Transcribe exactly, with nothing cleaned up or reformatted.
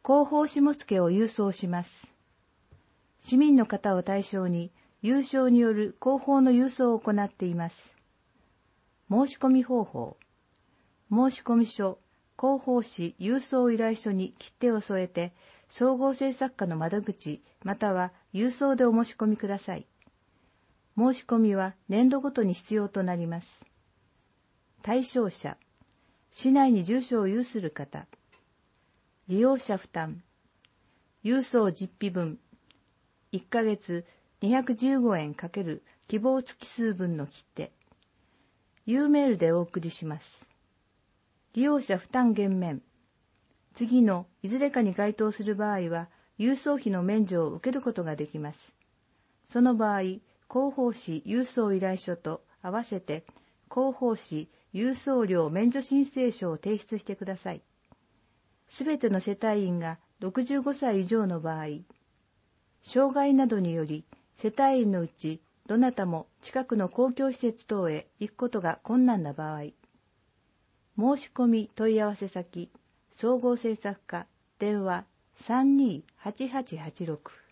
広報下野を郵送します。市民の方を対象に郵送による広報の郵送を行っています。申し込み方法。申込書、広報誌郵送依頼書に切手を添えて、総合制作課の窓口または郵送でお申し込みください。申し込みは年度ごとに必要となります。対象者、市内に住所を有する方。利用者負担。郵送実費分、いっかげつにひゃくじゅうごえん×希望月数分の切手。Uメールでお送りします。利用者負担減免。次のいずれかに該当する場合は、郵送費の免除を受けることができます。その場合、広報誌郵送依頼書と合わせて、広報誌郵送料免除申請書を提出してください。すべての世帯員がろくじゅうごさい以上の場合、障害などにより世帯員のうちどなたも近くの公共施設等へ行くことが困難な場合、申し込み問い合わせ先、総合制作課、電話 さんにーはちはちはちろく